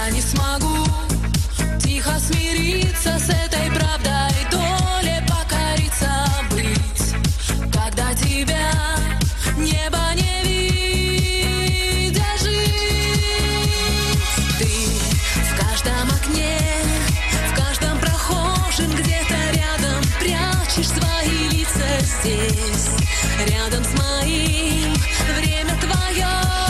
Я не смогу тихо смириться с этой правдой, доле покориться быть, когда тебя небо не видя жить. Ты в каждом окне, в каждом прохожем, где-то рядом прячешь свои лица здесь, рядом с моим, время твое.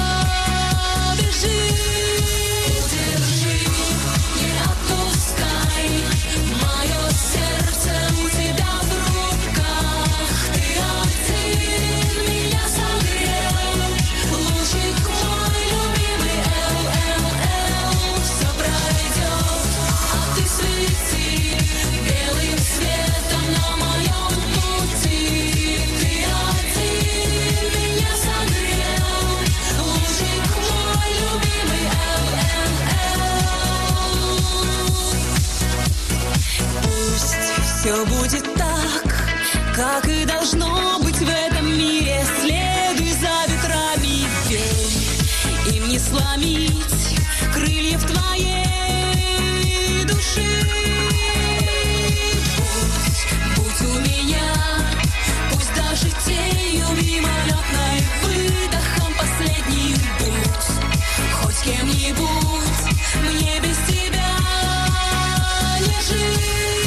Все будет так, как и должно быть в этом мире. Следуй за ветрами, верь, им не сломить крыльев твоей души. Будь у меня, пусть даже тенью мимолетной, выдохом последним будь, хоть кем-нибудь, мне без тебя не жить.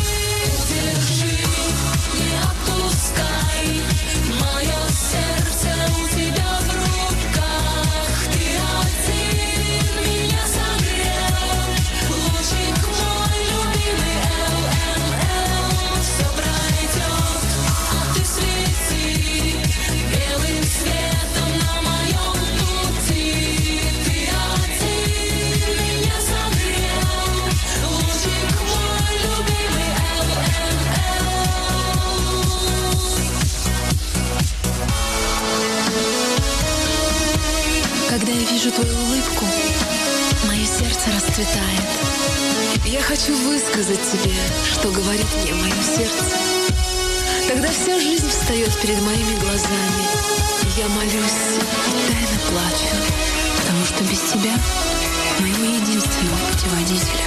Когда я вижу твою улыбку, мое сердце расцветает. Я хочу высказать тебе, что говорит мне мое сердце. Тогда вся жизнь встает перед моими глазами. Я молюсь и тайно плачу, потому что без тебя моего единственного путеводителя